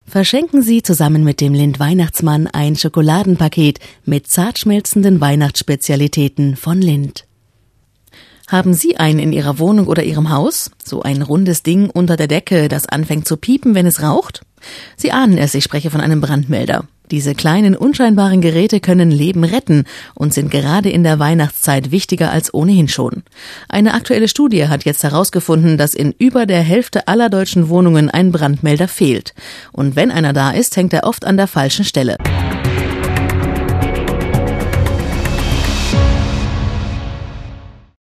Verschenken Sie zusammen mit dem Lindt-Weihnachtsmann ein Schokoladenpaket mit zart schmelzenden Weihnachtsspezialitäten von Lindt. Haben Sie einen in Ihrer Wohnung oder Ihrem Haus? So ein rundes Ding unter der Decke, das anfängt zu piepen, wenn es raucht? Sie ahnen es, ich spreche von einem Brandmelder. Diese kleinen, unscheinbaren Geräte können Leben retten und sind gerade in der Weihnachtszeit wichtiger als ohnehin schon. Eine aktuelle Studie hat jetzt herausgefunden, dass in über der Hälfte aller deutschen Wohnungen ein Brandmelder fehlt. Und wenn einer da ist, hängt er oft an der falschen Stelle.